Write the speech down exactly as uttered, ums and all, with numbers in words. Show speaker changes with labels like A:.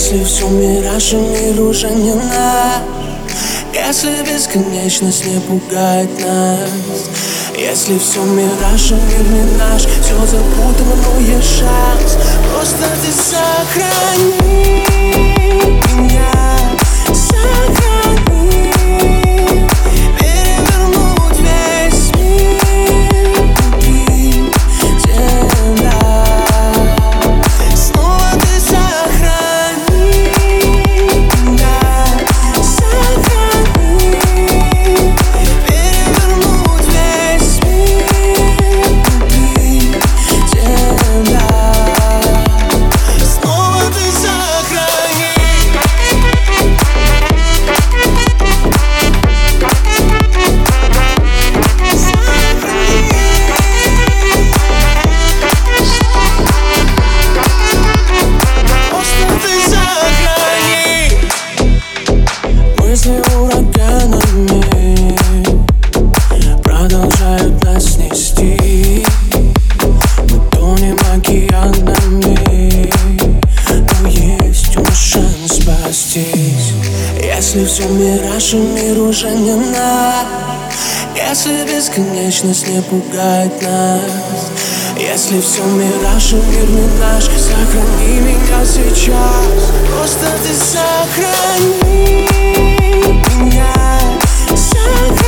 A: Если все мираж и мир уже не наш, если бесконечность не пугает нас, если все мираж и мир не наш, все запутано, но есть шанс. Просто ты сохрани меня, сохрани. Перевернуть весь мир внутри тебя. Снова ты сохрани меня, сохрани. Перевернуть весь мир внутри тебя. Снова ты сохрани. Мысли ураганами продолжают нас нести. Мы тонем океанами, но есть у нас шанс спастись. Если все мираж и мир уже не наш, если бесконечность не пугает нас, если все мираж и мир не наш, сохрани меня сейчас. Просто ты сохрани меня, сохрани.